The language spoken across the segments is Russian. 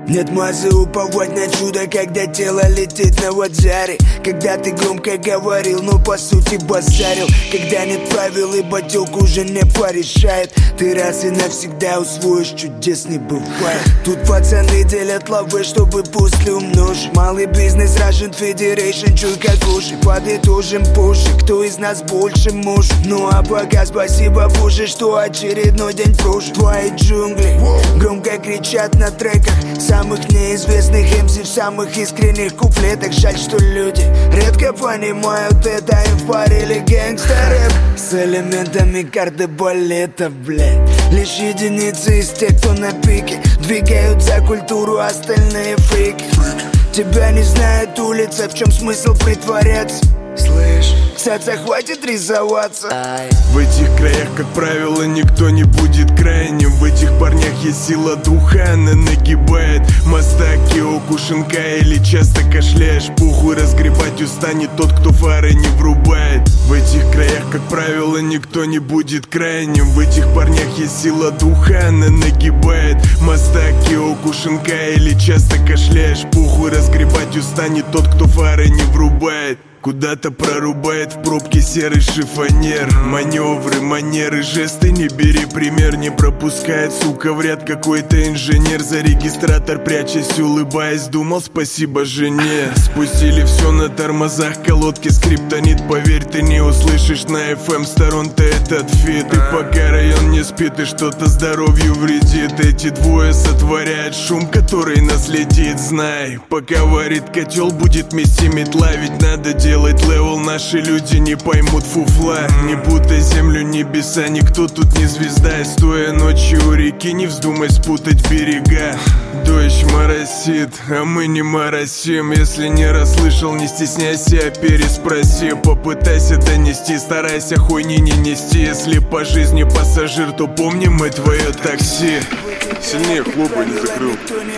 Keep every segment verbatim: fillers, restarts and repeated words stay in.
Нет мазы уповать на чудо, когда тело летит на вокзале. Когда ты громко говорил, но по сути базарил. Когда нет правил и батюк уже не порешает. Ты раз и навсегда усвоишь, чудес не бывает. Тут пацаны делят лавы, чтобы пусть умножить. Малый бизнес, Russian Federation, чуй как уши. Подытожим позже, кто из нас больше может. Ну а пока спасибо Боже, что очередной день прожит. Твои джунгли громко кричат на треках самых неизвестных эм си в самых искренних куплетах. Жаль, что люди редко понимают это, им впарили гэнгстер-рэп с элементами кардебалета, блядь. Лишь единицы из тех, кто на пике, двигают за культуру остальные фрики. Тебя не знает улица, в чем смысл притворяться? Слышь, кстати, хватит рисоваться. В этих краях, как правило, никто не будет крайним. В этих парнях есть сила духа, она нагибает моста Киокушинка. Или часто кашляешь, похуй, разгребать устанет тот, кто фары не врубает. В этих краях, как правило, никто не будет крайним. В этих парнях есть сила духа, она нагибает моста Киокушинка. Или часто кашляешь, похуй, разгребать устанет тот, кто фары не врубает. Куда-то прорубает в пробке серый шифонер. Маневры, манеры, жесты, не бери пример. Не пропускает, сука, в ряд какой-то инженер. За регистратор прячась, улыбаясь, думал спасибо жене. Спустили все на тормозах, колодки скриптонит. Поверь, ты не услышишь на эф эм сторон-то этот фит. И пока район не спит и что-то здоровью вредит, эти двое сотворяют шум, который наследит. Знай, пока варит котел, будет мести метла. Ведь надо делать Делать левел, наши люди не поймут фуфла. Не путай землю, небеса, никто тут не звезда. И стоя ночью у реки, не вздумай спутать берега. Дождь моросит, а мы не моросим. Если не расслышал, не стесняйся, а переспроси. Попытайся донести, старайся хуйни не нести. Если по жизни пассажир, то помни, мы твое такси. Сильнее хлопай, не закрыл.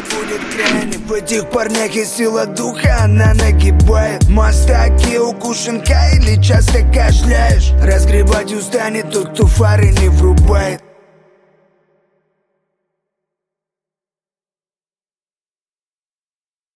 В этих парнях есть сила духа, она нагибает моста Киокушинка. Или часто кашляешь, разгребать устанет тот, кто фары не врубает.